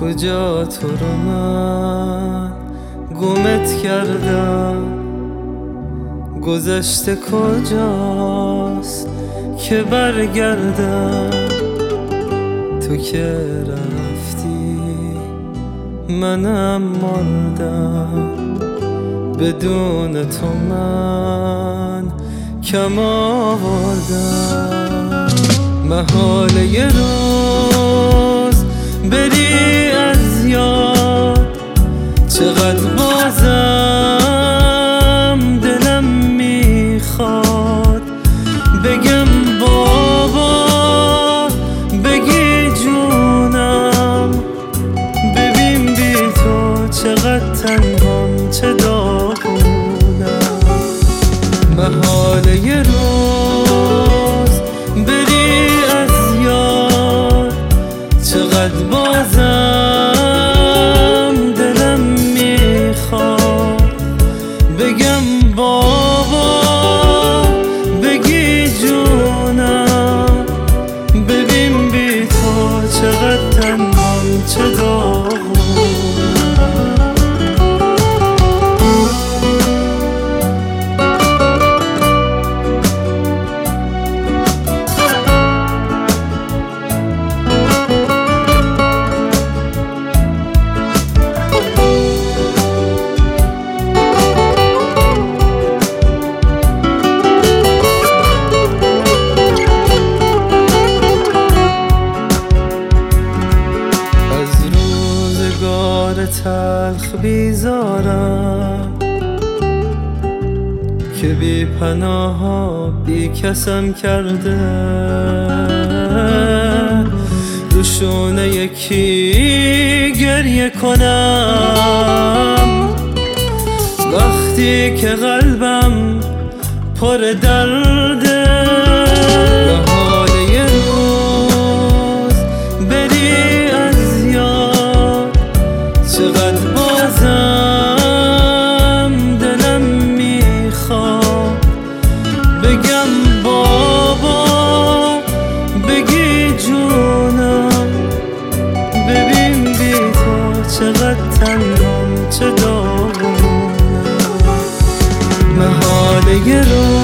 کجا تو رو من گمت کردم، گذشته کجاست که برگردم. تو که رفتی منم مردم، بدون تو من کم آوردم. محاله یه روز بری از یاد، چقدر بازم دلم میخواد بگم بابا، بگی جونم، ببین بی تو چقدر تنهام، چه داغونم. محاله یه روز بری از یاد، چقدر بازم دلم میخواد بگم بابا، بگی جونم، ببین بی تو چقدر تنهام، چه داغونم. تلخ بیزارم که بی پناه بی کسم کرده، روشونه یکی گریه کنم وقتی که قلبم پر درده. محاله یه روز بری از یاد، چقدر بازم دلم میخواد بگم بابا، بگی جونم، ببین بی تو چقدر تنهام، چه داغونم. محاله یه روز